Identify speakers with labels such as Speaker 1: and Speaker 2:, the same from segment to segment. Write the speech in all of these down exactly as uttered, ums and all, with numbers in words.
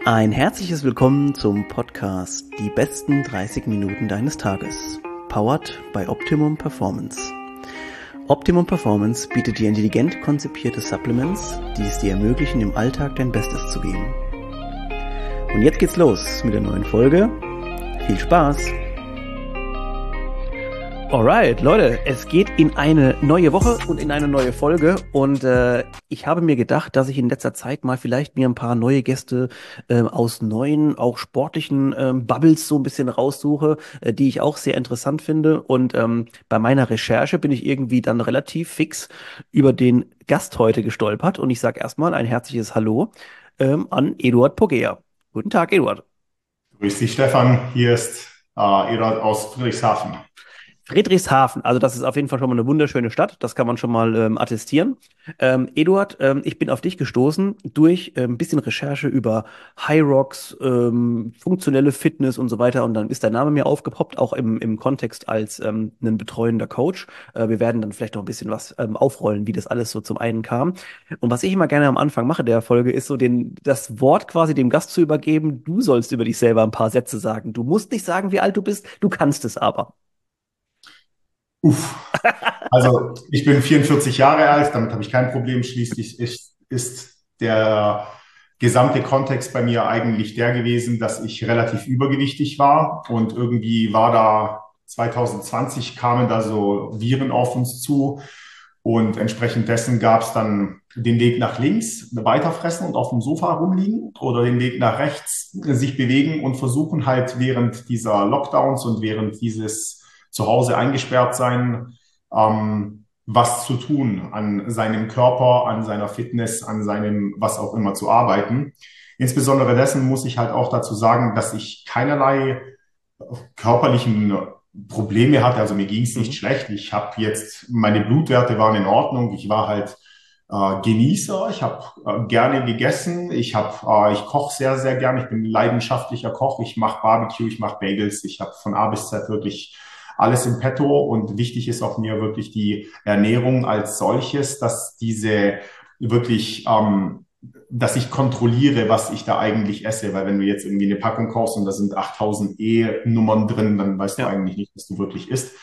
Speaker 1: Ein herzliches Willkommen zum Podcast Die besten dreißig Minuten deines Tages. Powered by Optimum Performance. Optimum Performance bietet dir intelligent konzipierte Supplements, die es dir ermöglichen, im Alltag dein Bestes zu geben. Und jetzt geht's los mit der neuen Folge. Viel Spaß! Alright, Leute, es geht in eine neue Woche und in eine neue Folge und äh, ich habe mir gedacht, dass ich in letzter Zeit mal vielleicht mir ein paar neue Gäste äh, aus neuen, auch sportlichen ähm, Bubbles so ein bisschen raussuche, äh, die ich auch sehr interessant finde, und ähm, bei meiner Recherche bin ich irgendwie dann relativ fix über den Gast heute gestolpert, und ich sage erstmal ein herzliches Hallo ähm, an Eduard Pogea. Guten Tag, Eduard.
Speaker 2: Grüß dich, Stefan. Hier ist äh, Eduard aus Friedrichshafen.
Speaker 1: Friedrichshafen, also das ist auf jeden Fall schon mal eine wunderschöne Stadt, das kann man schon mal ähm, attestieren. Ähm, Eduard, ähm, ich bin auf dich gestoßen durch äh, ein bisschen Recherche über High Rocks, ähm, funktionelle Fitness und so weiter, und dann ist dein Name mir aufgepoppt, auch im, im Kontext als ähm, ein betreuender Coach. Äh, wir werden dann vielleicht noch ein bisschen was ähm, aufrollen, wie das alles so zum einen kam. Und was ich immer gerne am Anfang mache der Folge, ist so den, das Wort quasi dem Gast zu übergeben. Du sollst über dich selber ein paar Sätze sagen. Du musst nicht sagen, wie alt du bist, du kannst es aber.
Speaker 2: Uff. Also ich bin vierundvierzig Jahre alt, damit habe ich kein Problem. Schließlich ist, ist der gesamte Kontext bei mir eigentlich der gewesen, dass ich relativ übergewichtig war, und irgendwie war da zwanzig zwanzig kamen da so Viren auf uns zu, und entsprechend dessen gab es dann den Weg nach links, weiterfressen und auf dem Sofa rumliegen, oder den Weg nach rechts, sich bewegen und versuchen halt während dieser Lockdowns und während dieses zu Hause eingesperrt sein, ähm, was zu tun, an seinem Körper, an seiner Fitness, an seinem was auch immer zu arbeiten. Insbesondere dessen muss ich halt auch dazu sagen, dass ich keinerlei körperlichen Probleme hatte. Also mir ging es nicht
Speaker 1: Mhm.
Speaker 2: schlecht. Ich habe jetzt, meine Blutwerte waren in Ordnung. Ich war halt äh, Genießer. Ich habe äh, gerne gegessen. Ich habe, äh, ich koche sehr, sehr gerne. Ich bin leidenschaftlicher Koch. Ich mache Barbecue, ich mache Bagels. Ich habe von A bis Z wirklich alles im Petto, und wichtig ist auch mir wirklich die Ernährung als solches, dass diese wirklich ähm, dass ich kontrolliere, was ich da eigentlich esse, weil wenn du jetzt irgendwie eine Packung kaufst und da sind achttausend E-Nummern drin, dann weißt du
Speaker 1: Ja.
Speaker 2: eigentlich nicht, was du wirklich isst.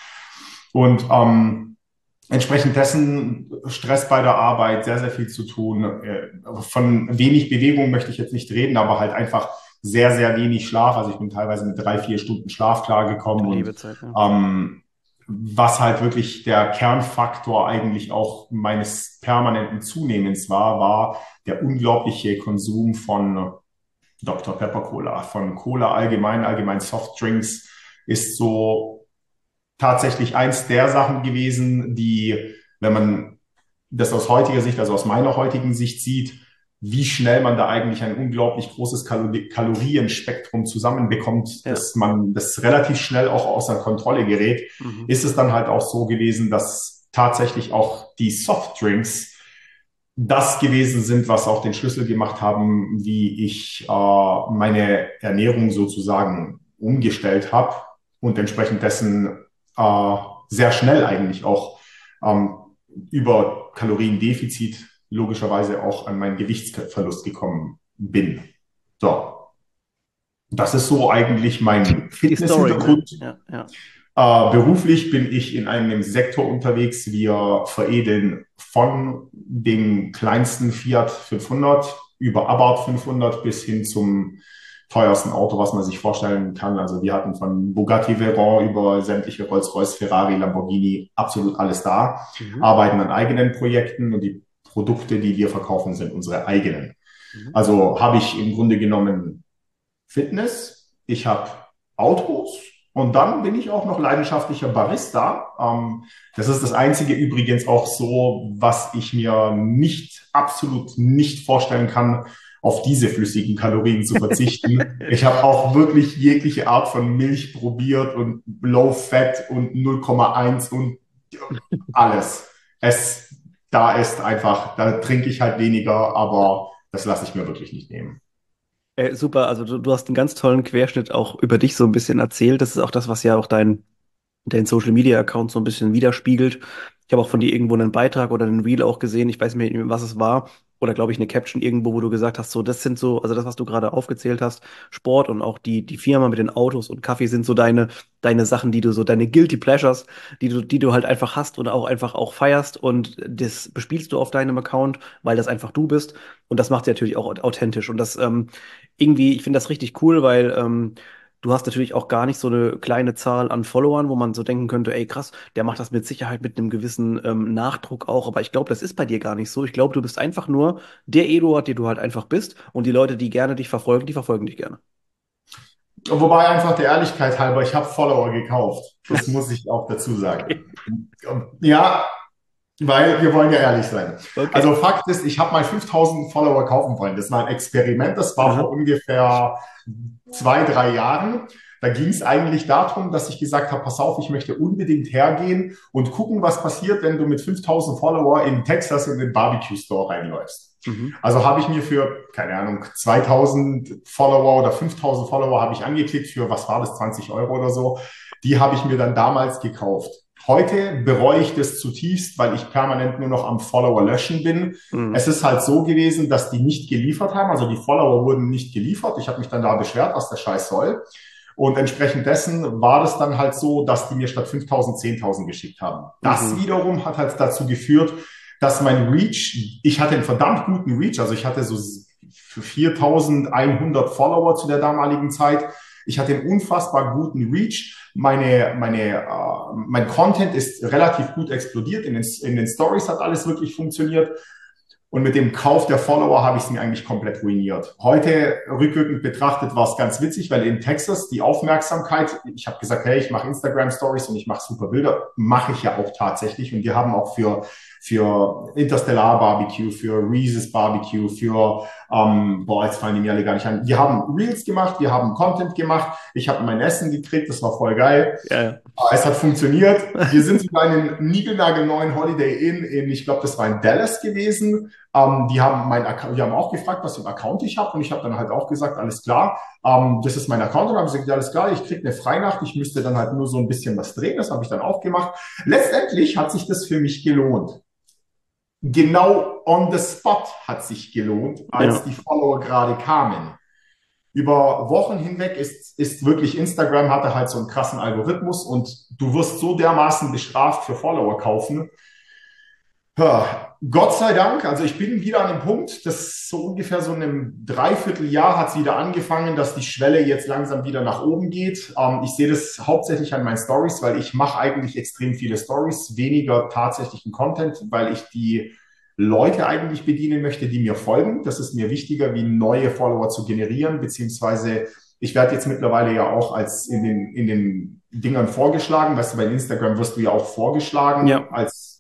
Speaker 2: Und ähm, entsprechend dessen Stress bei der Arbeit, sehr, sehr viel zu tun. Äh, Von wenig Bewegung möchte ich jetzt nicht reden, aber halt einfach sehr, sehr wenig Schlaf. Also ich bin teilweise mit drei, vier Stunden Schlaf klargekommen,
Speaker 1: Du
Speaker 2: und
Speaker 1: liebe Zeit, ja.
Speaker 2: ähm, was halt wirklich der Kernfaktor eigentlich auch meines permanenten Zunehmens war, war der unglaubliche Konsum von Doktor Pepper Cola, von Cola allgemein, allgemein Softdrinks, ist so tatsächlich eins der Sachen gewesen, die, wenn man das aus heutiger Sicht, also aus meiner heutigen Sicht sieht, wie schnell man da eigentlich ein unglaublich großes Kalori Kalorienspektrum zusammenbekommt,
Speaker 1: Ja.
Speaker 2: dass man das relativ schnell auch außer Kontrolle gerät,
Speaker 1: Mhm.
Speaker 2: ist es dann halt auch so gewesen, dass tatsächlich auch die Softdrinks das gewesen sind, was auch den Schlüssel gemacht haben, wie ich äh, meine Ernährung sozusagen umgestellt habe, und entsprechend dessen äh, sehr schnell eigentlich auch ähm, über Kaloriendefizit logischerweise auch an meinen Gewichtsverlust gekommen bin. So, das ist so eigentlich mein
Speaker 1: Die Story, ne?
Speaker 2: Fitness-Hintergrund.
Speaker 1: Ja, ja.
Speaker 2: Äh, beruflich bin ich in einem Sektor unterwegs. Wir veredeln von dem kleinsten Fiat fünfhundert über Abarth fünfhundert bis hin zum teuersten Auto, was man sich vorstellen kann. Also wir hatten von Bugatti Veyron über sämtliche Rolls-Royce, Ferrari, Lamborghini, absolut alles da,
Speaker 1: Mhm.
Speaker 2: arbeiten an eigenen Projekten, und die Produkte, die wir verkaufen, sind unsere eigenen.
Speaker 1: Mhm.
Speaker 2: Also habe ich im Grunde genommen Fitness, ich habe Autos, und dann bin ich auch noch leidenschaftlicher Barista. Ähm, das ist das Einzige übrigens auch so, was ich mir nicht, absolut nicht vorstellen kann, auf diese flüssigen Kalorien zu verzichten. Ich habe auch wirklich jegliche Art von Milch probiert und Low Fat und null Komma eins und alles. Es, da ist einfach, da trinke ich halt weniger, aber das lasse ich mir wirklich nicht nehmen.
Speaker 1: Äh, super, also du, du hast einen ganz tollen Querschnitt auch über dich so ein bisschen erzählt. Das ist auch das, was ja auch dein, dein Social Media Account so ein bisschen widerspiegelt. Ich habe auch von dir irgendwo einen Beitrag oder einen Reel auch gesehen, ich weiß nicht mehr, was es war, oder glaube ich, eine Caption irgendwo, wo du gesagt hast, so, das sind so, also das, was du gerade aufgezählt hast, Sport und auch die, die Firma mit den Autos und Kaffee sind so deine, deine Sachen, die du so, deine Guilty Pleasures, die du, die du halt einfach hast und auch einfach auch feierst und das bespielst du auf deinem Account, weil das einfach du bist und das macht sie natürlich auch authentisch und das ähm, irgendwie, ich finde das richtig cool, weil ähm, du hast natürlich auch gar nicht so eine kleine Zahl an Followern, wo man so denken könnte, ey krass, der macht das mit Sicherheit mit einem gewissen ähm, Nachdruck auch. Aber ich glaube, das ist bei dir gar nicht so. Ich glaube, du bist einfach nur der Eduard, der du halt einfach bist. Und die Leute, die gerne dich verfolgen, die verfolgen dich gerne.
Speaker 2: Wobei einfach der Ehrlichkeit halber, ich habe Follower gekauft. Das muss ich auch dazu sagen.
Speaker 1: Okay.
Speaker 2: Ja, weil wir wollen ja ehrlich sein.
Speaker 1: Okay.
Speaker 2: Also Fakt ist, ich habe mal fünftausend Follower kaufen wollen. Das war ein Experiment, das war vor
Speaker 1: Aha.
Speaker 2: ungefähr zwei, drei Jahren. Da ging es eigentlich darum, dass ich gesagt habe, pass auf, ich möchte unbedingt hergehen und gucken, was passiert, wenn du mit fünftausend Follower in Texas in den Barbecue Store reinläufst.
Speaker 1: Mhm.
Speaker 2: Also habe ich mir für, keine Ahnung, zweitausend Follower oder fünftausend Follower habe ich angeklickt für, was war das, zwanzig Euro oder so. Die habe ich mir dann damals gekauft. Heute bereue ich das zutiefst, weil ich permanent nur noch am Follower löschen bin.
Speaker 1: Mhm.
Speaker 2: Es ist halt so gewesen, dass die nicht geliefert haben, also die Follower wurden nicht geliefert. Ich habe mich dann da beschwert, was der Scheiß soll. Und entsprechend dessen war das dann halt so, dass die mir statt fünftausend zehntausend geschickt haben. Das
Speaker 1: Mhm.
Speaker 2: wiederum hat halt dazu geführt, dass mein Reach, ich hatte einen verdammt guten Reach, also ich hatte so viertausendeinhundert Follower zu der damaligen Zeit. Ich hatte einen unfassbar guten Reach. Meine, meine, uh, mein Content ist relativ gut explodiert. In den, in den Stories hat alles wirklich funktioniert. Und mit dem Kauf der Follower habe ich es mir eigentlich komplett ruiniert. Heute rückwirkend betrachtet war es ganz witzig, weil in Texas die Aufmerksamkeit, ich habe gesagt, hey, ich mache Instagram Stories und ich mache super Bilder, mache ich ja auch tatsächlich. Und wir haben auch für für Interstellar Barbecue, für Reese's Barbecue, für, ähm, boah, jetzt fallen die mir alle gar nicht an. Wir haben Reels gemacht, wir haben Content gemacht, ich habe mein Essen gekriegt, das war voll geil.
Speaker 1: Ja, ja.
Speaker 2: Es hat funktioniert. Wir sind sogar in einem niegelnagelneuen Holiday Inn in, ich glaube, das war in Dallas gewesen. Ähm, die haben mein Account, die haben auch gefragt, was für einen Account ich habe und ich habe dann halt auch gesagt, alles klar, ähm, das ist mein Account und haben gesagt, ja, alles klar, ich kriege eine Freinacht, ich müsste dann halt nur so ein bisschen was drehen, das habe ich dann auch gemacht. Letztendlich hat sich das für mich gelohnt. Genau on the spot hat sich gelohnt, als
Speaker 1: Ja.
Speaker 2: die Follower gerade kamen. Über Wochen hinweg ist, ist wirklich Instagram hatte halt so einen krassen Algorithmus und du wirst so dermaßen bestraft für Follower kaufen. Ja, Gott sei Dank, also ich bin wieder an dem Punkt, dass so ungefähr so in einem Dreivierteljahr hat es wieder angefangen, dass die Schwelle jetzt langsam wieder nach oben geht. Ähm, ich sehe das hauptsächlich an meinen Stories, weil ich mache eigentlich extrem viele Stories, weniger tatsächlichen Content, weil ich die Leute eigentlich bedienen möchte, die mir folgen. Das ist mir wichtiger, wie neue Follower zu generieren, beziehungsweise ich werde jetzt mittlerweile ja auch als in den, in den Dingern vorgeschlagen. Weißt du, bei Instagram wirst du ja auch vorgeschlagen
Speaker 1: Ja.
Speaker 2: als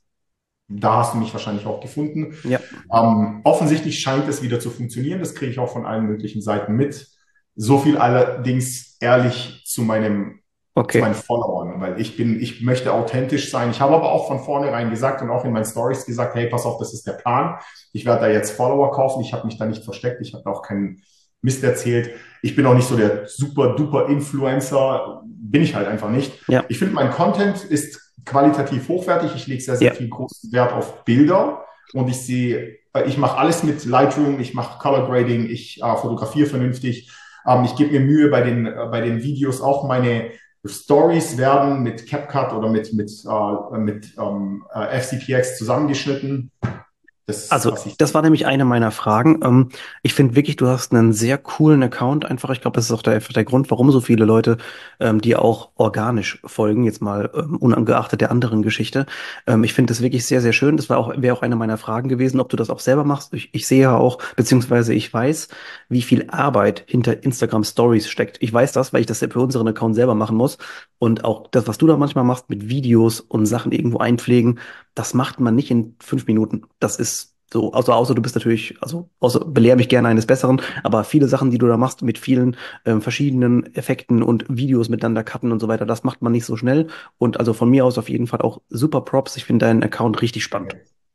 Speaker 2: da hast du mich wahrscheinlich auch gefunden.
Speaker 1: Ja.
Speaker 2: Ähm, offensichtlich scheint es wieder zu funktionieren. Das kriege ich auch von allen möglichen Seiten mit. So viel allerdings ehrlich zu meinem, zu
Speaker 1: Okay.
Speaker 2: meinen Followern, weil ich bin, ich möchte authentisch sein. Ich habe aber auch von vornherein gesagt und auch in meinen Stories gesagt, hey, pass auf, das ist der Plan. Ich werde da jetzt Follower kaufen. Ich habe mich da nicht versteckt. Ich habe auch keinen Mist erzählt. Ich bin auch nicht so der super duper Influencer. Bin ich halt einfach nicht.
Speaker 1: Ja.
Speaker 2: Ich finde, mein Content ist qualitativ hochwertig. Ich lege sehr, sehr
Speaker 1: Ja.
Speaker 2: viel großen Wert auf Bilder und ich sehe, ich mache alles mit Lightroom, ich mache Color Grading, ich äh, fotografiere vernünftig. Ähm, ich gebe mir Mühe bei den, äh, bei den Videos. Auch meine Stories werden mit CapCut oder mit, mit, äh, mit ähm, F C P X zusammengeschnitten. Das,
Speaker 1: Also,
Speaker 2: was ich
Speaker 1: das war nämlich eine meiner Fragen. Ähm, ich finde wirklich, du hast einen sehr coolen Account einfach. Ich glaube, das ist auch der, einfach der Grund, warum so viele Leute ähm, dir auch organisch folgen, jetzt mal ähm, unangeachtet der anderen Geschichte. Ähm, ich finde das wirklich sehr, sehr schön. Das war auch, wäre auch eine meiner Fragen gewesen, ob du das auch selber machst. Ich, ich sehe ja auch, beziehungsweise ich weiß, wie viel Arbeit hinter Instagram Stories steckt. Ich weiß das, weil ich das ja für unseren Account selber machen muss. Und auch das, was du da manchmal machst mit Videos und Sachen irgendwo einpflegen, das macht man nicht in fünf Minuten. Das ist so, also außer du bist natürlich, also außer belehr mich gerne eines Besseren, aber viele Sachen, die du da machst mit vielen ähm, verschiedenen Effekten und Videos miteinander cutten und so weiter, das macht man nicht so schnell. Und also von mir aus auf jeden Fall auch super Props. Ich finde deinen Account richtig spannend.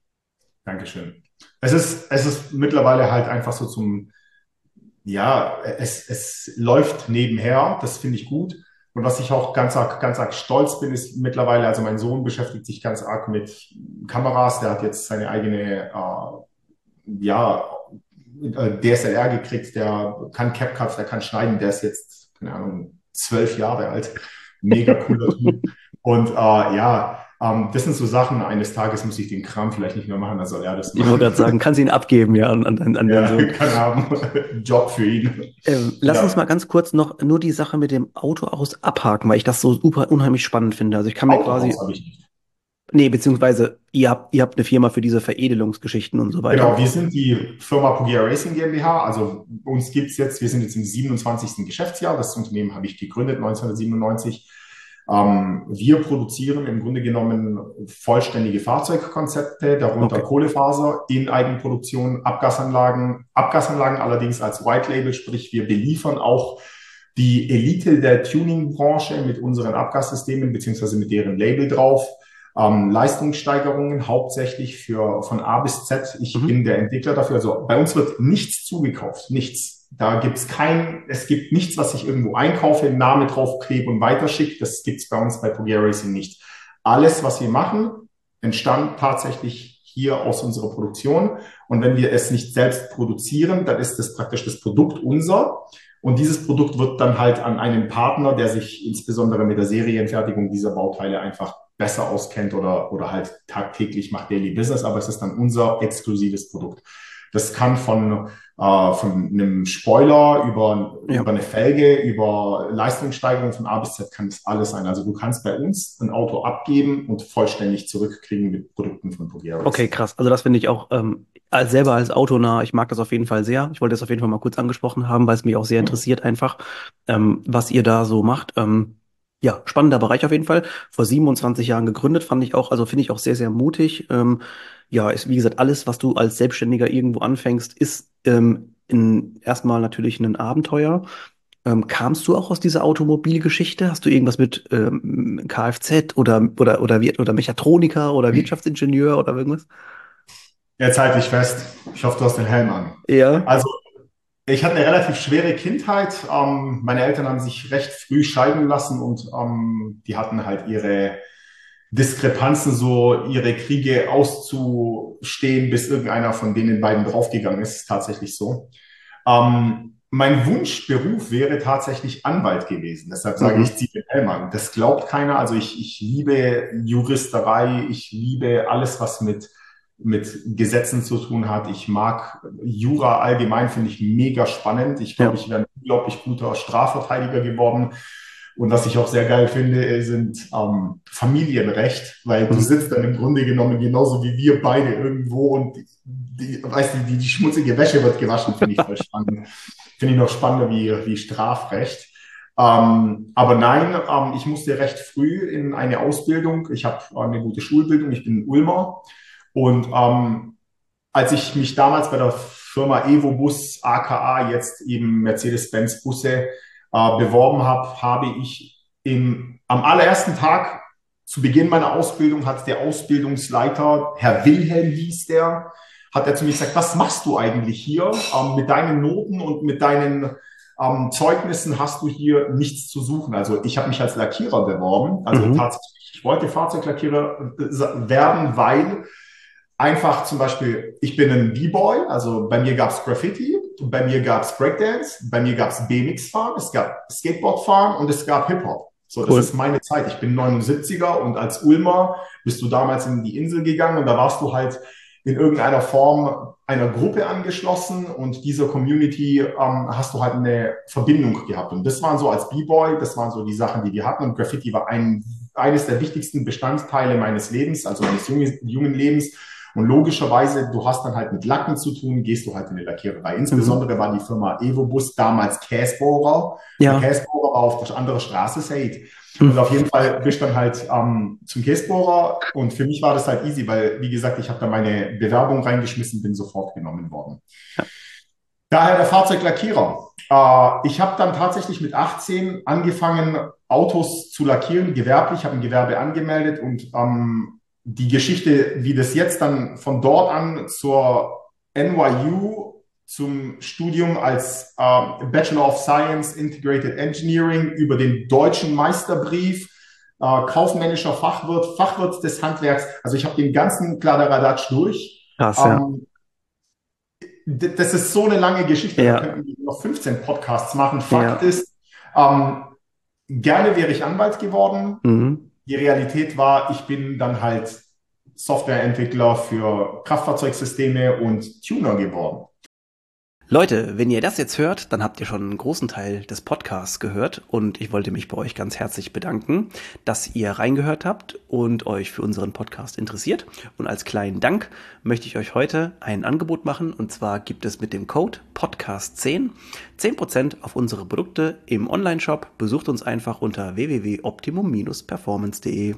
Speaker 2: Dankeschön. Es ist, es ist mittlerweile halt einfach so zum, ja, es, es läuft nebenher, das finde ich gut. Und was ich auch ganz arg, ganz arg stolz bin, ist mittlerweile, also mein Sohn beschäftigt sich ganz arg mit Kameras, der hat jetzt seine eigene äh, ja, äh, D S L R gekriegt, der kann CapCut, der kann schneiden, der ist jetzt, keine Ahnung, zwölf Jahre alt. Mega cooler Typ. Und äh, ja, ähm, das sind so Sachen, eines Tages muss ich den Kram vielleicht nicht mehr machen, dann soll er das
Speaker 1: Ich wollte
Speaker 2: machen.
Speaker 1: gerade sagen, kannst ihn abgeben, ja, an, an, an deinen
Speaker 2: Ja,
Speaker 1: Sohn.
Speaker 2: kann haben. Job für ihn.
Speaker 1: Ähm, lass uns
Speaker 2: Ja,
Speaker 1: mal ganz kurz noch nur die Sache mit dem Auto aus abhaken, weil ich das so super unheimlich spannend finde. Also ich kann mir
Speaker 2: Autohaus
Speaker 1: quasi,
Speaker 2: habe ich nicht.
Speaker 1: nee, beziehungsweise ihr habt, ihr habt eine Firma für diese Veredelungsgeschichten und so weiter.
Speaker 2: Genau, wir sind die Firma Pugea Racing GmbH. Also uns gibt es jetzt, wir sind jetzt im siebenundzwanzigsten Geschäftsjahr. Das Unternehmen habe ich gegründet neunzehnhundertsiebenundneunzig. Ähm, wir produzieren im Grunde genommen vollständige Fahrzeugkonzepte, darunter
Speaker 1: Okay.
Speaker 2: Kohlefaser in Eigenproduktion, Abgasanlagen, Abgasanlagen allerdings als White Label, sprich wir beliefern auch die Elite der Tuning-Branche mit unseren Abgassystemen beziehungsweise mit deren Label drauf. Ähm, Leistungssteigerungen hauptsächlich für von A bis Z. Ich
Speaker 1: Mhm.
Speaker 2: bin der Entwickler dafür. Also bei uns wird nichts zugekauft, nichts. Da gibt's kein, es gibt nichts, was ich irgendwo einkaufe, einen Namen draufklebe und weiterschicke. Das gibt's bei uns bei Pugea Racing nicht. Alles, was wir machen, entstand tatsächlich hier aus unserer Produktion. Und wenn wir es nicht selbst produzieren, dann ist das praktisch das Produkt unser. Und dieses Produkt wird dann halt an einen Partner, der sich insbesondere mit der Serienfertigung dieser Bauteile einfach besser auskennt oder, oder halt tagtäglich macht Daily Business, aber es ist dann unser exklusives Produkt. Das kann von, äh, von einem Spoiler über,
Speaker 1: Ja.
Speaker 2: über eine Felge, über Leistungssteigerung von A bis Z kann das alles sein. Also du kannst bei uns ein Auto abgeben und vollständig zurückkriegen mit Produkten von Pugea
Speaker 1: Okay,
Speaker 2: Racing.
Speaker 1: krass. Also das finde ich auch ähm, als selber als autonah, ich mag das auf jeden Fall sehr. Ich wollte das auf jeden Fall mal kurz angesprochen haben, weil es mich auch sehr interessiert einfach, ähm, was ihr da so macht. Ähm, ja, spannender Bereich auf jeden Fall. Vor siebenundzwanzig Jahren gegründet, fand ich auch, also finde ich auch sehr, sehr mutig. Ähm, ja, ist wie gesagt, alles, was du als Selbstständiger irgendwo anfängst, ist ähm, in, erstmal natürlich ein Abenteuer. Ähm, kamst du auch aus dieser Automobilgeschichte? Hast du irgendwas mit ähm, Kfz oder, oder, oder, Wir- oder Mechatroniker oder Wirtschaftsingenieur oder irgendwas?
Speaker 2: Jetzt halte ich fest. Ich hoffe, du hast den Helm an.
Speaker 1: Ja.
Speaker 2: Also ich hatte eine relativ schwere Kindheit. Ähm, meine Eltern haben sich recht früh scheiden lassen und ähm, die hatten halt ihre Diskrepanzen, so ihre Kriege auszustehen, bis irgendeiner von denen beiden draufgegangen ist. Ist tatsächlich so. Ähm, mein Wunschberuf wäre tatsächlich Anwalt gewesen. Deshalb sage ich,
Speaker 1: Mhm.
Speaker 2: ziehe den Helm an. Das glaubt keiner. Also ich, ich liebe Juristerei. Ich liebe alles, was mit mit Gesetzen zu tun hat. Ich mag Jura allgemein, finde ich mega spannend. Ich glaube,
Speaker 1: Ja.
Speaker 2: ich wäre ein unglaublich guter Strafverteidiger geworden. Und was ich auch sehr geil finde, sind ähm, Familienrecht, weil du
Speaker 1: Mhm.
Speaker 2: sitzt dann im Grunde genommen genauso wie wir beide irgendwo und die, weißt du, die, die schmutzige Wäsche wird gewaschen, finde ich voll spannend. Finde ich noch spannender wie, wie Strafrecht. Ähm, aber nein, ähm, ich musste recht früh in eine Ausbildung. Ich habe eine gute Schulbildung. Ich bin Ulmer. Und ähm, als ich mich damals bei der Firma Evobus, aka jetzt eben Mercedes-Benz Busse, äh, beworben habe, habe ich im, am allerersten Tag zu Beginn meiner Ausbildung hat der Ausbildungsleiter, Herr Wilhelm hieß der, hat er zu mir gesagt, was machst du eigentlich hier? Ähm, mit deinen Noten und mit deinen ähm, Zeugnissen hast du hier nichts zu suchen. Also ich habe mich als Lackierer beworben. Also
Speaker 1: Mhm.
Speaker 2: tatsächlich, ich wollte Fahrzeuglackierer äh, werden, weil einfach zum Beispiel, ich bin ein B-Boy, also bei mir gab es Graffiti, bei mir gab es Breakdance, bei mir gab es B M X-Fahren, es gab Skateboard-Fahren und es gab Hip-Hop. So, das ist
Speaker 1: Cool.
Speaker 2: meine Zeit. Ich bin neunundsiebziger und als Ulmer bist du damals in die Insel gegangen und da warst du halt in irgendeiner Form einer Gruppe angeschlossen und dieser Community ähm, hast du halt eine Verbindung gehabt. Und das waren so als B-Boy, das waren so die Sachen, die wir hatten. Und Graffiti war ein, eines der wichtigsten Bestandteile meines Lebens, also meines jungen, jungen Lebens. Und logischerweise, du hast dann halt mit Lacken zu tun, gehst du halt in die Lackiererei.
Speaker 1: Mhm.
Speaker 2: Insbesondere war die Firma Evobus damals Käsbohrer. Der
Speaker 1: Ja.
Speaker 2: Käsbohrer war auf der anderen Straße, Said. Und
Speaker 1: Mhm.
Speaker 2: auf jeden Fall bist du dann halt ähm, zum Käsbohrer. Und für mich war das halt easy, weil, wie gesagt, ich habe da meine Bewerbung reingeschmissen, bin sofort genommen worden.
Speaker 1: Ja.
Speaker 2: Daher der Fahrzeuglackierer. Äh, ich habe dann tatsächlich mit achtzehn angefangen, Autos zu lackieren, gewerblich, habe ein Gewerbe angemeldet und ähm, die Geschichte, wie das jetzt dann von dort an zur N Y U zum Studium als äh, Bachelor of Science Integrated Engineering über den deutschen Meisterbrief, äh, kaufmännischer Fachwirt, Fachwirt des Handwerks. Also ich habe den ganzen Kladderadatsch durch.
Speaker 1: Krass, ja.
Speaker 2: Ähm, das ist so eine lange Geschichte, da
Speaker 1: Ja,
Speaker 2: könnten wir noch fünfzehn Podcasts machen. Fakt
Speaker 1: ja.
Speaker 2: ist, ähm, gerne wäre ich Anwalt geworden.
Speaker 1: Mhm.
Speaker 2: Die Realität war, ich bin dann halt Softwareentwickler für Kraftfahrzeugsysteme und Tuner geworden.
Speaker 1: Leute, wenn ihr das jetzt hört, dann habt ihr schon einen großen Teil des Podcasts gehört und ich wollte mich bei euch ganz herzlich bedanken, dass ihr reingehört habt und euch für unseren Podcast interessiert. Und als kleinen Dank möchte ich euch heute ein Angebot machen und zwar gibt es mit dem Code Podcast zehn zehn Prozent auf unsere Produkte im Onlineshop. Besucht uns einfach unter w w w punkt optimum Bindestrich performance punkt de.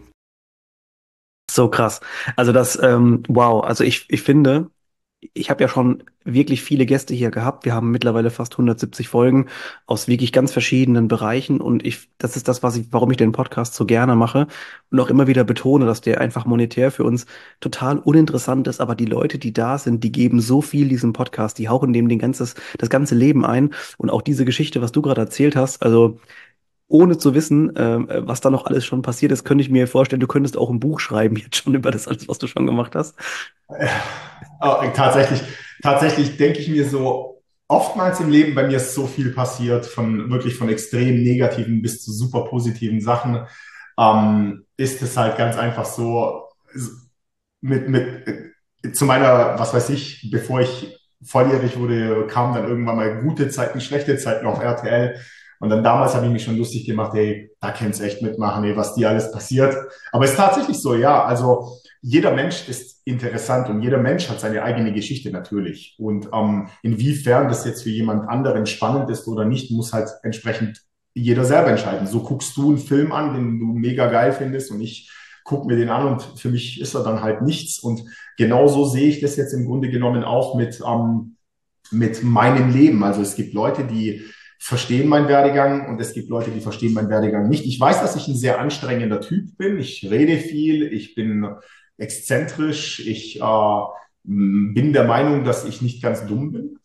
Speaker 1: So krass. Also das, ähm, wow, also ich, ich finde, ich habe ja schon wirklich viele Gäste hier gehabt. Wir haben mittlerweile fast hundertsiebzig Folgen aus wirklich ganz verschiedenen Bereichen und ich, das ist das, was ich, warum ich den Podcast so gerne mache und auch immer wieder betone, dass der einfach monetär für uns total uninteressant ist, aber die Leute, die da sind, die geben so viel diesem Podcast, die hauchen dem den ganzes, das ganze Leben ein und auch diese Geschichte, was du gerade erzählt hast, also ohne zu wissen, ähm, was da noch alles schon passiert ist, könnte ich mir vorstellen, du könntest auch ein Buch schreiben jetzt schon über das alles, was du schon gemacht hast.
Speaker 2: Äh, äh, tatsächlich, tatsächlich denke ich mir so, oftmals im Leben bei mir ist so viel passiert, von wirklich von extrem negativen bis zu super positiven Sachen, ähm, ist es halt ganz einfach so, mit, mit, äh, zu meiner, was weiß ich, bevor ich volljährig wurde, kamen dann irgendwann mal gute Zeiten, schlechte Zeiten auf R T L. Und dann damals habe ich mich schon lustig gemacht, hey, da kannst du echt mitmachen, ey, was dir alles passiert. Aber es ist tatsächlich so, ja, also jeder Mensch ist interessant und jeder Mensch hat seine eigene Geschichte natürlich. Und ähm, inwiefern das jetzt für jemand anderen spannend ist oder nicht, muss halt entsprechend jeder selber entscheiden. So guckst du einen Film an, den du mega geil findest und ich gucke mir den an und für mich ist er dann halt nichts. Und genauso sehe ich das jetzt im Grunde genommen auch mit, ähm, mit meinem Leben. Also es gibt Leute, die verstehen meinen Werdegang und es gibt Leute, die verstehen meinen Werdegang nicht. Ich weiß, dass ich ein sehr anstrengender Typ bin. Ich rede viel, ich bin exzentrisch, ich äh, bin der Meinung, dass ich nicht ganz dumm bin.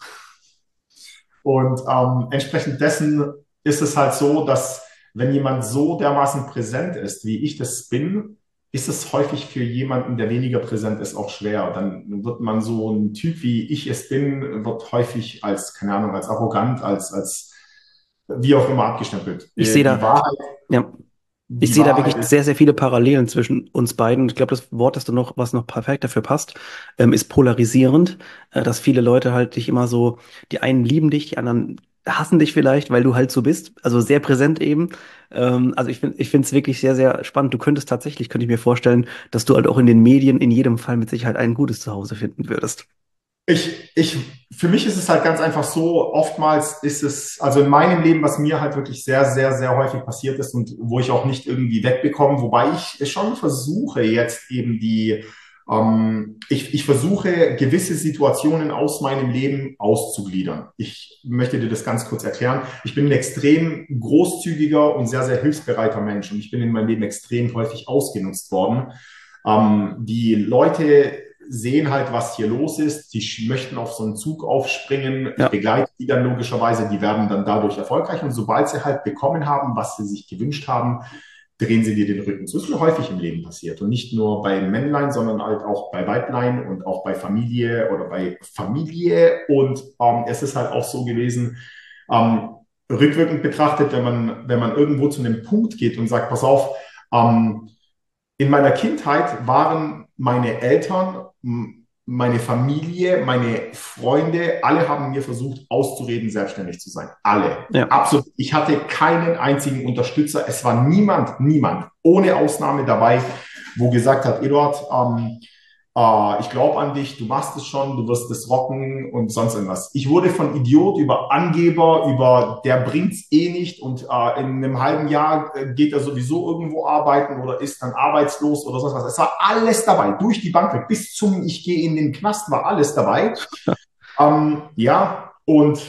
Speaker 2: Und ähm, entsprechend dessen ist es halt so, dass wenn jemand so dermaßen präsent ist, wie ich das bin, ist es häufig für jemanden, der weniger präsent ist, auch schwer. Dann wird man so ein Typ, wie ich es bin, wird häufig als, keine Ahnung, als arrogant, als, als wie auch immer abgestempelt.
Speaker 1: Ich sehe
Speaker 2: Äh, Die
Speaker 1: da,
Speaker 2: Wahrheit,
Speaker 1: ja, ich
Speaker 2: die
Speaker 1: sehe da wirklich
Speaker 2: Wahrheit ist,
Speaker 1: sehr, sehr viele Parallelen zwischen uns beiden. Und ich glaube, das Wort, das du noch, was noch perfekt dafür passt, ähm, ist polarisierend, äh, dass viele Leute halt dich immer so, die einen lieben dich, die anderen hassen dich vielleicht, weil du halt so bist, also sehr präsent eben. Ähm, also ich finde, ich finde es wirklich sehr, sehr spannend. Du könntest tatsächlich, könnte ich mir vorstellen, dass du halt auch in den Medien in jedem Fall mit Sicherheit ein gutes Zuhause finden würdest.
Speaker 2: Ich, ich, für mich ist es halt ganz einfach so, oftmals ist es, also in meinem Leben, was mir halt wirklich sehr, sehr, sehr häufig passiert ist und wo ich auch nicht irgendwie wegbekomme, wobei ich schon versuche jetzt eben die, ähm, ich, ich versuche gewisse Situationen aus meinem Leben auszugliedern. Ich möchte dir das ganz kurz erklären. Ich bin ein extrem großzügiger und sehr, sehr hilfsbereiter Mensch und ich bin in meinem Leben extrem häufig ausgenutzt worden. Ähm, die Leute sehen halt, was hier los ist. Die möchten auf so einen Zug aufspringen. Ich
Speaker 1: Ja,
Speaker 2: begleite die dann logischerweise. Die werden dann dadurch erfolgreich. Und sobald sie halt bekommen haben, was sie sich gewünscht haben, drehen sie dir den Rücken. So ist mir häufig im Leben passiert. Und nicht nur bei Männlein, sondern halt auch bei Weiblein und auch bei Familie oder bei Familie. Und ähm, es ist halt auch so gewesen, ähm, rückwirkend betrachtet, wenn man, wenn man irgendwo zu einem Punkt geht und sagt, pass auf, ähm, in meiner Kindheit waren meine Eltern, meine Familie, meine Freunde, alle haben mir versucht auszureden, selbstständig zu sein. Alle.
Speaker 1: ja.
Speaker 2: Absolut. Ich hatte keinen einzigen Unterstützer. Es war niemand, niemand, ohne Ausnahme dabei, wo gesagt hat, Eduard, ähm, äh, ich glaube an dich, du machst es schon, du wirst es rocken und sonst irgendwas. Ich wurde von Idiot über Angeber, über der bringt's eh nicht und äh, in einem halben Jahr äh, geht er sowieso irgendwo arbeiten oder ist dann arbeitslos oder sonst was. Es war alles dabei, durch die Bank weg, bis zum ich gehe in den Knast war alles dabei. Ähm, ja, und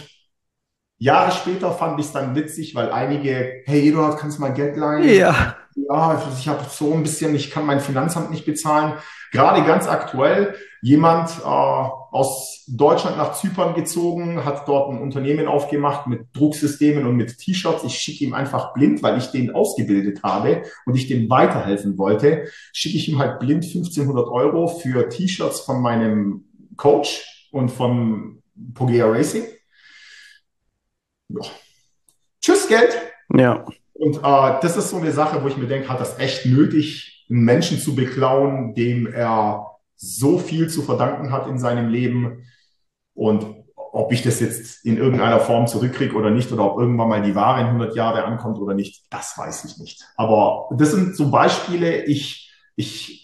Speaker 2: Jahre später fand ich es dann witzig, weil einige, hey Eduard, kannst du mal Geld leihen?
Speaker 1: Ja,
Speaker 2: Ja, ich habe so ein bisschen, ich kann mein Finanzamt nicht bezahlen. Gerade ganz aktuell, jemand äh, aus Deutschland nach Zypern gezogen, hat dort ein Unternehmen aufgemacht mit Drucksystemen und mit T-Shirts. Ich schicke ihm einfach blind, weil ich den ausgebildet habe und ich dem weiterhelfen wollte, schicke ich ihm halt blind fünfzehnhundert Euro für T-Shirts von meinem Coach und von Pogea Racing. Ja. Tschüss, Geld.
Speaker 1: Ja.
Speaker 2: Und äh, das ist so eine Sache, wo ich mir denke, hat das echt nötig, einen Menschen zu beklauen, dem er so viel zu verdanken hat in seinem Leben. Und ob ich das jetzt in irgendeiner Form zurückkriege oder nicht, oder ob irgendwann mal die Ware in hundert Jahre ankommt oder nicht, das weiß ich nicht. Aber das sind so Beispiele. Ich, ich,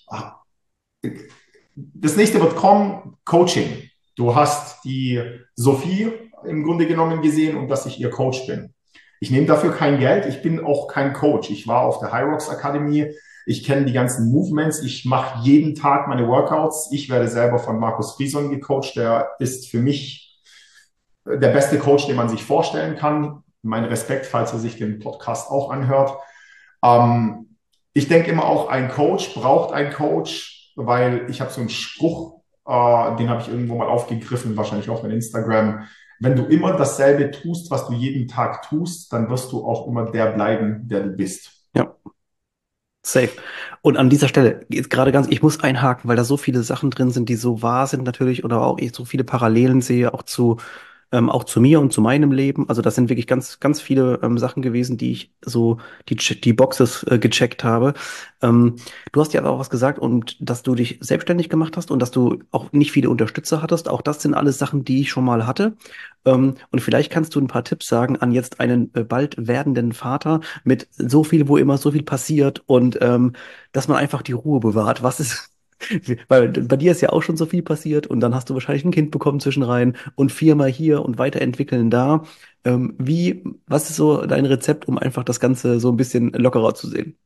Speaker 2: das nächste wird kommen, Coaching. Du hast die Sophie im Grunde genommen gesehen und dass ich ihr Coach bin. Ich nehme dafür kein Geld. Ich bin auch kein Coach. Ich war auf der High Rocks Akademie. Ich kenne die ganzen Movements. Ich mache jeden Tag meine Workouts. Ich werde selber von Markus Frieson gecoacht. Der ist für mich der beste Coach, den man sich vorstellen kann. Mein Respekt, falls er sich den Podcast auch anhört. Ähm, ich denke immer auch, ein Coach braucht einen Coach, weil ich habe so einen Spruch, äh, den habe ich irgendwo mal aufgegriffen, wahrscheinlich auch in Instagram. Wenn du immer dasselbe tust, was du jeden Tag tust, dann wirst du auch immer der bleiben, der du bist.
Speaker 1: Ja. Safe. Und an dieser Stelle, jetzt gerade ganz, ich muss einhaken, weil da so viele Sachen drin sind, die so wahr sind natürlich, oder auch ich so viele Parallelen sehe, auch zu, ähm, auch zu mir und zu meinem Leben. Also das sind wirklich ganz, ganz viele ähm, Sachen gewesen, die ich so, die, che- die Boxes äh, gecheckt habe. Ähm, Du hast ja auch was gesagt und dass du dich selbstständig gemacht hast und dass du auch nicht viele Unterstützer hattest. Auch das sind alles Sachen, die ich schon mal hatte. Ähm, und vielleicht kannst du ein paar Tipps sagen an jetzt einen äh, bald werdenden Vater mit so viel, wo immer so viel passiert und ähm, dass man einfach die Ruhe bewahrt. Was ist, weil bei dir ist ja auch schon so viel passiert und dann hast du wahrscheinlich ein Kind bekommen zwischenrein und Firma hier und weiterentwickeln da. Ähm, wie, was ist so dein Rezept, um einfach das Ganze so ein bisschen lockerer zu sehen?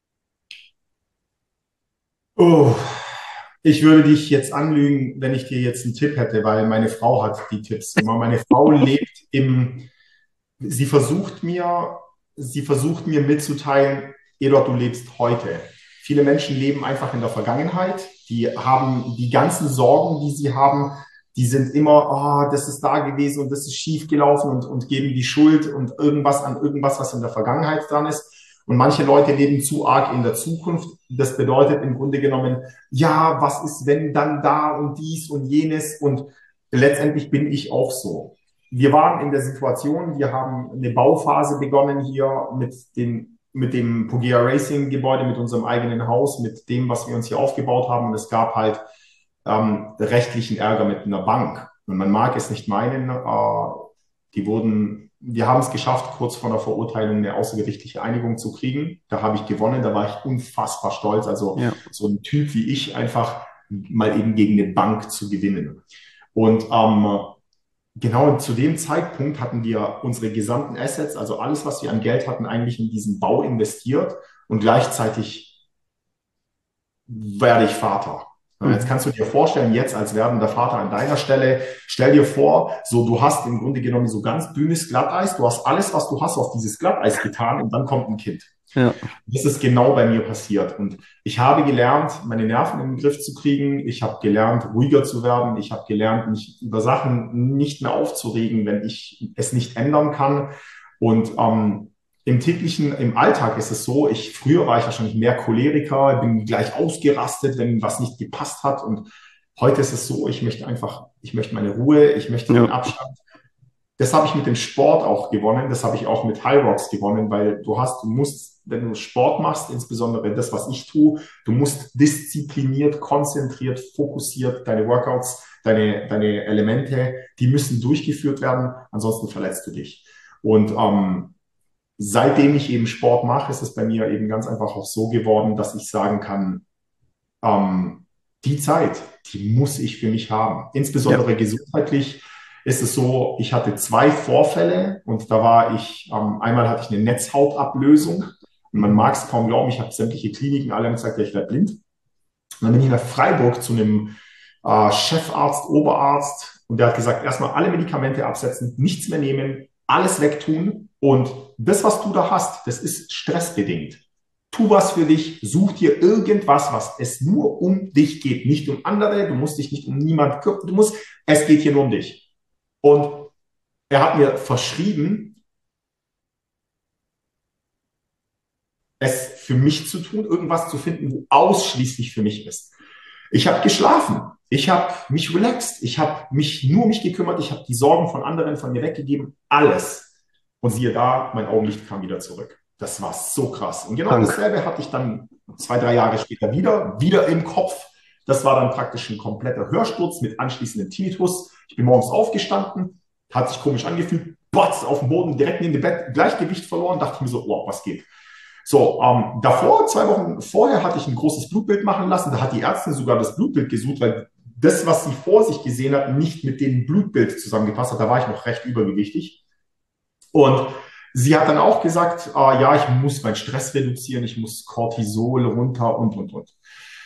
Speaker 2: Oh, ich würde dich jetzt anlügen, wenn ich dir jetzt einen Tipp hätte, weil meine Frau hat die Tipps. Meine Frau lebt im, sie versucht mir, sie versucht mir mitzuteilen, Eduard, du lebst heute. Viele Menschen leben einfach in der Vergangenheit. Die haben die ganzen Sorgen, die sie haben, die sind immer, oh, das ist da gewesen und das ist schief gelaufen und, und geben die Schuld und irgendwas an irgendwas, was in der Vergangenheit dran ist. Und manche Leute leben zu arg in der Zukunft. Das bedeutet im Grunde genommen, ja, was ist, wenn dann da und dies und jenes? Und letztendlich bin ich auch so. Wir waren in der Situation, wir haben eine Bauphase begonnen hier mit dem, mit dem Pogea Racing Gebäude, mit unserem eigenen Haus, mit dem, was wir uns hier aufgebaut haben. Und es gab halt ähm, rechtlichen Ärger mit einer Bank. Und man mag es nicht meinen, äh, die wurden, wir haben es geschafft, kurz vor der Verurteilung eine außergerichtliche Einigung zu kriegen. Da habe ich gewonnen, da war ich unfassbar stolz. Also
Speaker 1: Ja.
Speaker 2: so ein Typ wie ich einfach mal eben gegen eine Bank zu gewinnen. Und ähm, genau zu dem Zeitpunkt hatten wir unsere gesamten Assets, also alles, was wir an Geld hatten, eigentlich in diesen Bau investiert und gleichzeitig werde ich Vater. Jetzt
Speaker 1: Mhm.
Speaker 2: kannst du dir vorstellen, jetzt als werdender Vater an deiner Stelle, stell dir vor, so du hast im Grunde genommen so ganz dünnes Glatteis, du hast alles, was du hast, auf dieses Glatteis getan und dann kommt ein Kind.
Speaker 1: Ja.
Speaker 2: Das ist genau bei mir passiert. Und ich habe gelernt, meine Nerven in den Griff zu kriegen. Ich habe gelernt, ruhiger zu werden. Ich habe gelernt, mich über Sachen nicht mehr aufzuregen, wenn ich es nicht ändern kann. Und ähm, im täglichen, im Alltag ist es so, ich, früher war ich wahrscheinlich mehr Choleriker, bin gleich ausgerastet, wenn was nicht gepasst hat. Und heute ist es so, ich möchte einfach, ich möchte meine Ruhe, ich möchte den
Speaker 1: Ja.
Speaker 2: Abstand. Das habe ich mit dem Sport auch gewonnen. Das habe ich auch mit High Rocks gewonnen, weil du hast, du musst, wenn du Sport machst, insbesondere das, was ich tue, du musst diszipliniert, konzentriert, fokussiert deine Workouts, deine, deine Elemente, die müssen durchgeführt werden, ansonsten verletzt du dich. Und ähm, seitdem ich eben Sport mache, ist es bei mir eben ganz einfach auch so geworden, dass ich sagen kann, ähm, die Zeit, die muss ich für mich haben.
Speaker 1: Ja.
Speaker 2: Insbesondere gesundheitlich ist es so, ich hatte zwei Vorfälle und da war ich, ähm, einmal hatte ich eine Netzhautablösung und man mag es kaum glauben, ich habe sämtliche Kliniken, alle haben gesagt, ja, ich werde blind. Und dann bin ich nach Freiburg zu einem äh, Chefarzt, Oberarzt und der hat gesagt, erstmal alle Medikamente absetzen, nichts mehr nehmen, alles wegtun und das, was du da hast, das ist stressbedingt. Tu was für dich, such dir irgendwas, was es nur um dich geht, nicht um andere, du musst dich nicht um niemand kümmern, du musst, es geht hier nur um dich. Und er hat mir verschrieben, es für mich zu tun, irgendwas zu finden, wo ausschließlich für mich ist. Ich habe geschlafen. Ich habe mich relaxed. Ich habe mich nur um mich gekümmert. Ich habe die Sorgen von anderen von mir weggegeben. Alles. Und siehe da, mein Augenlicht kam wieder zurück. Das war so krass. Und genau
Speaker 1: Krank.
Speaker 2: dasselbe hatte ich dann zwei, drei Jahre später wieder, wieder im Kopf. Das war dann praktisch ein kompletter Hörsturz mit anschließendem Tinnitus. Ich bin morgens aufgestanden, hat sich komisch angefühlt, Botz auf dem Boden, direkt neben dem Bett, Gleichgewicht verloren, dachte ich mir so, wow, was geht? So, ähm, davor, zwei Wochen vorher, hatte ich ein großes Blutbild machen lassen. Da hat die Ärztin sogar das Blutbild gesucht, weil das, was sie vor sich gesehen hat, nicht mit dem Blutbild zusammengepasst hat. Da war ich noch recht übergewichtig. Und sie hat dann auch gesagt, äh, ja, ich muss meinen Stress reduzieren, ich muss Cortisol runter und, und, und.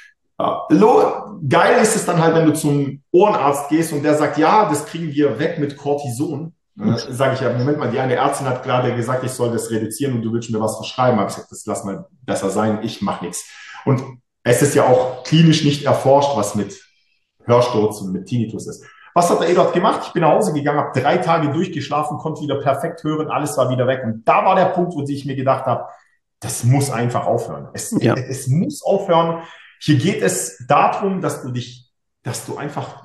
Speaker 2: Äh, geil ist es dann halt, wenn du zum Ohrenarzt gehst und der sagt, ja, das kriegen wir weg mit Cortison. Äh, sage ich ja, Moment mal, die eine Ärztin hat gerade gesagt, ich soll das reduzieren und du willst mir was verschreiben. Aber ich gesagt, das lass mal besser sein, ich mache nichts. Und es ist ja auch klinisch nicht erforscht, was mit Hörsturz und mit Tinnitus ist. Was hat der Eduard gemacht? Ich bin nach Hause gegangen, habe drei Tage durchgeschlafen, konnte wieder perfekt hören, alles war wieder weg. Und da war der Punkt, wo ich mir gedacht habe, das muss einfach aufhören. Es,
Speaker 1: Ja,
Speaker 2: es muss aufhören. Hier geht es darum, dass du dich, dass du einfach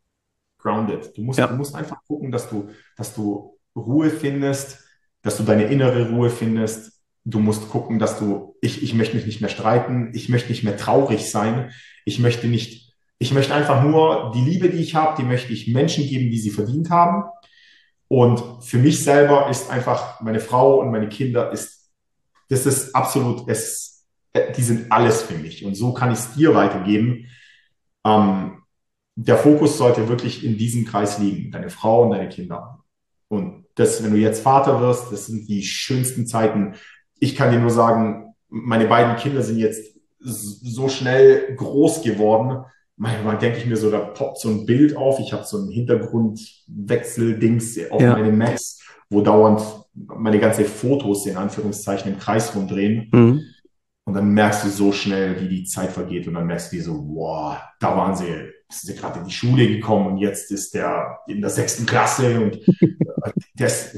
Speaker 2: grounded. Du musst, du
Speaker 1: ja,
Speaker 2: musst einfach gucken, dass du, dass du Ruhe findest, dass du deine innere Ruhe findest. Du musst gucken, dass du, ich, ich möchte mich nicht mehr streiten, ich möchte nicht mehr traurig sein, ich möchte nicht, ich möchte einfach nur die Liebe, die ich habe, die möchte ich Menschen geben, die sie verdient haben. Und für mich selber ist einfach meine Frau und meine Kinder ist, das ist absolut, es, die sind alles für mich. Und so kann ich es dir weitergeben. Ähm, der Fokus sollte wirklich in diesem Kreis liegen, deine Frau und deine Kinder. Und das, wenn du jetzt Vater wirst, das sind die schönsten Zeiten. Ich kann dir nur sagen, meine beiden Kinder sind jetzt so schnell groß geworden. Manchmal denke ich mir so, da poppt so ein Bild auf. Ich habe so ein Hintergrundwechsel-Dings auf
Speaker 1: ja.
Speaker 2: meine Macs, wo dauernd meine ganze Fotos in Anführungszeichen im Kreis rumdrehen.
Speaker 1: Mhm.
Speaker 2: Und dann merkst du so schnell, wie die Zeit vergeht. Und dann merkst du dir so, wow, da waren sie, sind sie gerade in die Schule gekommen und jetzt ist der in der sechsten Klasse und der ist,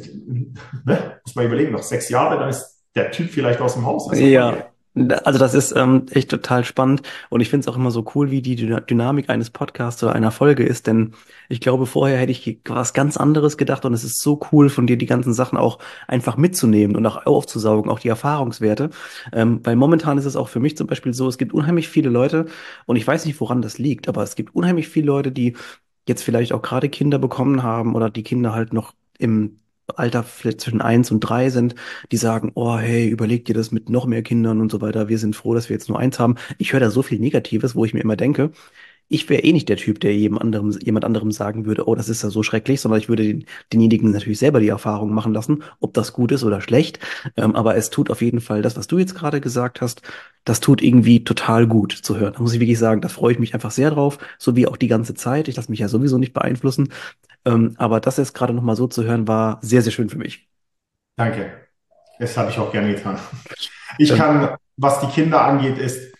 Speaker 2: ne, muss man überlegen, noch sechs Jahre, dann ist der Typ vielleicht aus dem Haus. Also voll geil.
Speaker 1: Ja, also das ist ähm, echt total spannend und ich finde es auch immer so cool, wie die Dyna- Dynamik eines Podcasts oder einer Folge ist, denn ich glaube, vorher hätte ich was ganz anderes gedacht und es ist so cool von dir, die ganzen Sachen auch einfach mitzunehmen und auch aufzusaugen, auch die Erfahrungswerte, ähm, weil momentan ist es auch für mich zum Beispiel so, es gibt unheimlich viele Leute und ich weiß nicht, woran das liegt, aber es gibt unheimlich viele Leute, die jetzt vielleicht auch gerade Kinder bekommen haben oder die Kinder halt noch im Alter vielleicht zwischen eins und drei sind, die sagen, oh hey, überleg dir das mit noch mehr Kindern und so weiter. Wir sind froh, dass wir jetzt nur eins haben. Ich höre da so viel Negatives, wo ich mir immer denke, ich wäre eh nicht der Typ, der jedem anderem, jemand anderem sagen würde, oh, das ist ja so schrecklich, sondern ich würde den, denjenigen natürlich selber die Erfahrung machen lassen, ob das gut ist oder schlecht. Ähm, aber es tut auf jeden Fall das, was du jetzt gerade gesagt hast, das tut irgendwie total gut zu hören. Da muss ich wirklich sagen, da freue ich mich einfach sehr drauf, so wie auch die ganze Zeit. Ich lasse mich ja sowieso nicht beeinflussen. Ähm, aber das jetzt gerade nochmal so zu hören, war sehr, sehr schön für mich.
Speaker 2: Danke. Das habe ich auch gerne getan. Ich
Speaker 1: Ähm,
Speaker 2: kann, was die Kinder angeht, ist,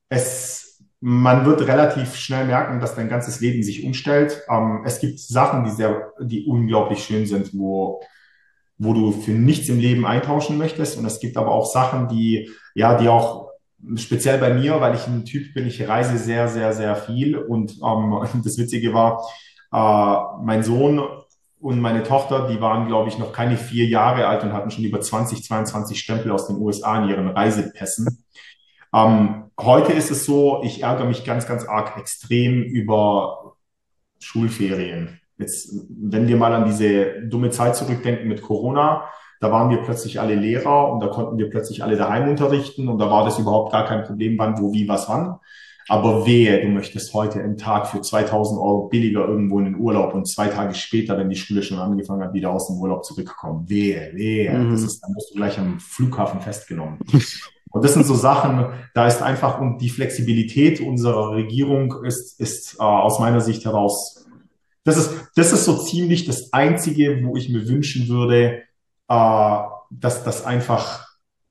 Speaker 2: es, man wird relativ schnell merken, dass dein ganzes Leben sich umstellt. Ähm, es gibt Sachen, die sehr, die unglaublich schön sind, wo, wo du für nichts im Leben eintauschen möchtest. Und es gibt aber auch Sachen, die, ja, die auch speziell bei mir, weil ich ein Typ bin, ich reise sehr, sehr, sehr viel. Und ähm, das Witzige war, äh, mein Sohn und meine Tochter, die waren, glaube ich, noch keine vier Jahre alt und hatten schon über zwanzig, zweiundzwanzig Stempel aus den U S A in ihren Reisepässen. Ähm, heute ist es so, ich ärgere mich ganz, ganz arg extrem über Schulferien. Jetzt, wenn wir mal an diese dumme Zeit zurückdenken mit Corona, da waren wir plötzlich alle Lehrer und da konnten wir plötzlich alle daheim unterrichten und da war das überhaupt gar kein Problem, wann, wo, wie, was, wann. Aber wehe, du möchtest heute einen Tag für zweitausend Euro billiger irgendwo in den Urlaub und zwei Tage später, wenn die Schule schon angefangen hat, wieder aus dem Urlaub zurückkommen. Wehe, wehe. Das
Speaker 1: mhm.
Speaker 2: ist, dann wirst du gleich am Flughafen festgenommen. Und das sind so Sachen, da ist einfach, und die Flexibilität unserer Regierung ist, ist äh, aus meiner Sicht heraus, das ist, das ist so ziemlich das Einzige, wo ich mir wünschen würde, äh, dass das einfach,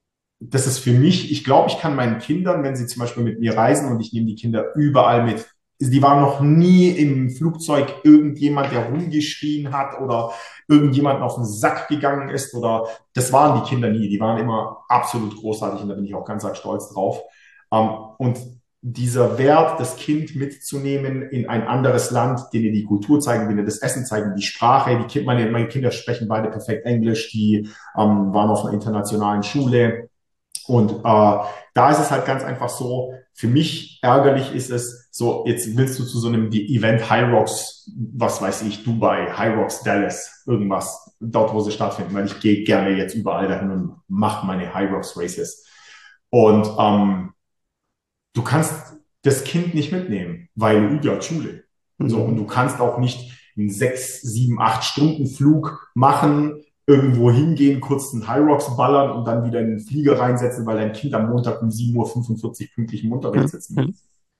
Speaker 2: das ist für mich, ich glaube, ich kann meinen Kindern, wenn sie zum Beispiel mit mir reisen und ich nehme die Kinder überall mit, die waren noch nie im Flugzeug irgendjemand, der rumgeschrien hat oder irgendjemand auf den Sack gegangen ist oder das waren die Kinder nie. Die waren immer absolut großartig und da bin ich auch ganz arg stolz drauf. Ähm, und dieser Wert, das Kind mitzunehmen in ein anderes Land, denen die Kultur zeigen, denen das Essen zeigen, die Sprache. Die kind, meine, meine Kinder sprechen beide perfekt Englisch, die ähm, waren auf einer internationalen Schule. Und äh, da ist es halt ganz einfach so, für mich ärgerlich ist es so, jetzt willst du zu so einem Event High Rocks, was weiß ich, Dubai, High Rocks, Dallas, irgendwas, dort, wo sie stattfinden, weil ich gehe gerne jetzt überall dahin und mache meine High Rocks Races. Und ähm, du kannst das Kind nicht mitnehmen, weil ja Schule. So, und
Speaker 1: Mhm.
Speaker 2: du kannst auch nicht einen sechs, sieben, acht Stunden Flug machen, irgendwo hingehen, kurz einen High Rocks ballern und dann wieder in den Flieger reinsetzen, weil dein Kind am Montag um sieben Uhr fünfundvierzig pünktlich im Unterricht sitzen
Speaker 1: Mhm.
Speaker 2: muss.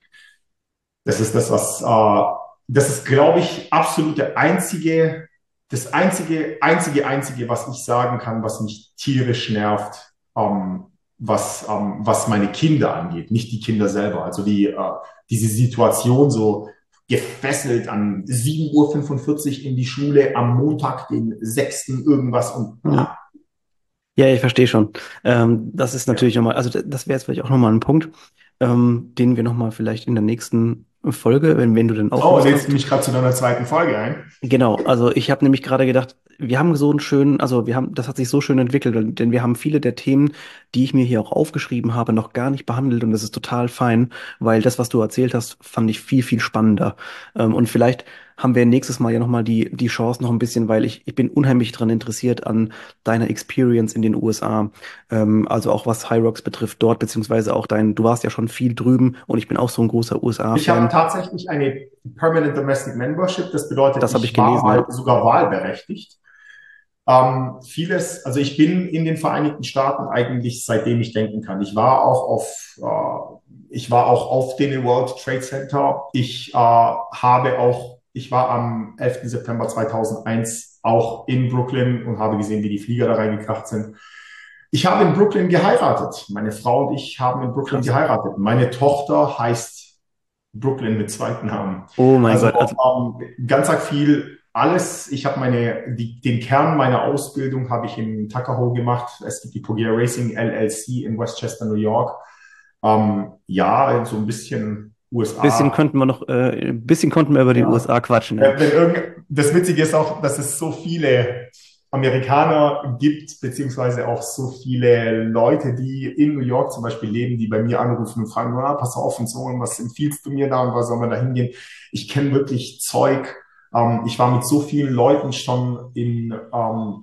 Speaker 2: Das ist das, was, äh, das ist, glaube ich, absolut der einzige, das einzige, einzige, einzige, was ich sagen kann, was mich tierisch nervt, ähm, was, ähm, was meine Kinder angeht, nicht die Kinder selber. Also die, äh, diese Situation so gefesselt an sieben Uhr fünfundvierzig in die Schule am Montag, den sechsten irgendwas und
Speaker 1: Ja.
Speaker 2: ah,
Speaker 1: Ja, ich verstehe schon. Ähm, das ist
Speaker 2: ja.
Speaker 1: natürlich nochmal, also d- das wäre jetzt vielleicht auch nochmal ein Punkt, ähm, den wir nochmal vielleicht in der nächsten Folge, wenn, wenn du denn auch
Speaker 2: Oh,
Speaker 1: Lust
Speaker 2: lädst du
Speaker 1: hast.
Speaker 2: mich gerade zu deiner zweiten Folge ein?
Speaker 1: Genau, also ich habe nämlich gerade gedacht, wir haben so einen schönen, also wir haben, das hat sich so schön entwickelt, und- denn wir haben viele der Themen, die ich mir hier auch aufgeschrieben habe, noch gar nicht behandelt, und das ist total fein, weil das, was du erzählt hast, fand ich viel, viel spannender. Ähm, und vielleicht haben wir nächstes Mal ja nochmal die, die Chance noch ein bisschen, weil ich, ich bin unheimlich daran interessiert an deiner Experience in den U S A, ähm, also auch was High Rocks betrifft dort, beziehungsweise auch dein, du warst ja schon viel drüben, und ich bin auch so ein großer
Speaker 2: Ich habe
Speaker 1: U S A-Fan.
Speaker 2: tatsächlich eine Permanent Domestic Membership. Das bedeutet,
Speaker 1: Das habe ich
Speaker 2: ich war
Speaker 1: gelesen, ja.
Speaker 2: halt sogar wahlberechtigt. Ähm, vieles, also ich bin in den Vereinigten Staaten eigentlich seitdem ich denken kann. Ich war auch auf, äh, ich war auch auf den World Trade Center. Ich äh, habe auch, ich war am elften September zweitausendeins auch in Brooklyn und habe gesehen, wie die Flieger da reingekracht sind. Ich habe in Brooklyn geheiratet. Meine Frau und ich haben in Brooklyn
Speaker 1: Krass.
Speaker 2: geheiratet. Meine Tochter heißt Brooklyn mit zweiten Namen.
Speaker 1: Oh mein
Speaker 2: Also
Speaker 1: Gott, also
Speaker 2: ähm, ganz arg viel alles. Ich habe meine, die, den Kern meiner Ausbildung habe ich in Tuckahoe gemacht. Es gibt die Poggia Racing L L C in Westchester, New York. Ähm, ja, so ein bisschen
Speaker 1: bisschen
Speaker 2: U S A.
Speaker 1: könnten wir noch, äh, ein bisschen konnten wir über die
Speaker 2: Ja.
Speaker 1: U S A quatschen, ja.
Speaker 2: Wenn, wenn irgend, das Witzige ist auch, dass es so viele Amerikaner gibt, beziehungsweise auch so viele Leute, die in New York zum Beispiel leben, die bei mir anrufen und fragen, ah, pass auf und so, und was empfiehlst du mir da und was soll man da hingehen? Ich kenne wirklich Zeug. Ähm, ich war mit so vielen Leuten schon in, ähm,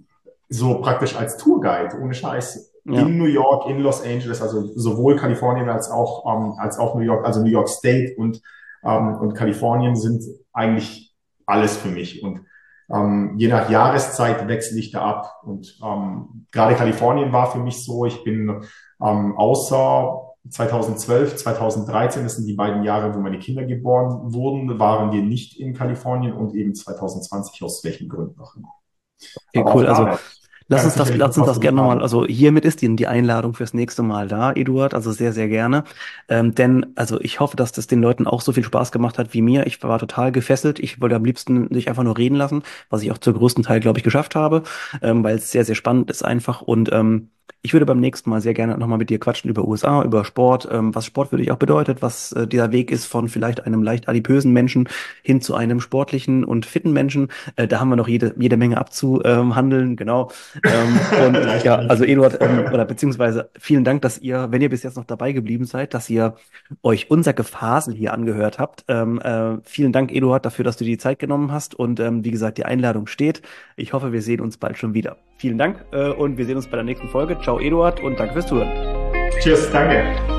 Speaker 2: so praktisch als Tourguide, ohne Scheiß,
Speaker 1: Ja,
Speaker 2: in New York, in Los Angeles, also sowohl Kalifornien als auch, ähm, als auch New York, also New York State und, ähm, und Kalifornien sind eigentlich alles für mich. Und ähm, je nach Jahreszeit wechsle ich da ab. Und ähm, gerade Kalifornien war für mich so, ich bin ähm, außer zweitausendzwölf, zweitausenddreizehn, das sind die beiden Jahre, wo meine Kinder geboren wurden, waren wir nicht in Kalifornien und eben zweitausendzwanzig aus welchen Gründen auch immer.
Speaker 1: okay,
Speaker 2: Aber
Speaker 1: cool.
Speaker 2: auch da
Speaker 1: Also
Speaker 2: werde
Speaker 1: lass
Speaker 2: ganz
Speaker 1: uns das,
Speaker 2: sicherlich
Speaker 1: lass
Speaker 2: noch
Speaker 1: uns
Speaker 2: was
Speaker 1: das
Speaker 2: für dich
Speaker 1: gerne nochmal,
Speaker 2: haben.
Speaker 1: also hiermit ist Ihnen die Einladung fürs nächste Mal da, Eduard, also sehr, sehr gerne. Ähm, denn, also ich hoffe, dass das den Leuten auch so viel Spaß gemacht hat wie mir. Ich war total gefesselt. Ich wollte am liebsten dich einfach nur reden lassen, was ich auch zur größten Teil, glaube ich, geschafft habe, ähm, weil es sehr, sehr spannend ist einfach. Und ähm, ich würde beim nächsten Mal sehr gerne nochmal mit dir quatschen über U S A, über Sport, ähm, was Sport für dich auch bedeutet, was äh, dieser Weg ist von vielleicht einem leicht adipösen Menschen hin zu einem sportlichen und fitten Menschen. Äh, da haben wir noch jede, jede Menge abzuhandeln, genau. Ähm, und
Speaker 2: Leicht
Speaker 1: ja, also
Speaker 2: adipös.
Speaker 1: Eduard, ähm, oder beziehungsweise vielen Dank, dass ihr, wenn ihr bis jetzt noch dabei geblieben seid, dass ihr euch unser Gefasel hier angehört habt. Ähm, äh, vielen Dank, Eduard, dafür, dass du dir die Zeit genommen hast. Und ähm, wie gesagt, die Einladung steht. Ich hoffe, wir sehen uns bald schon wieder. Vielen Dank äh, und wir sehen uns bei der nächsten Folge. Ciao, Eduard, und danke fürs Zuhören.
Speaker 2: Tschüss, danke.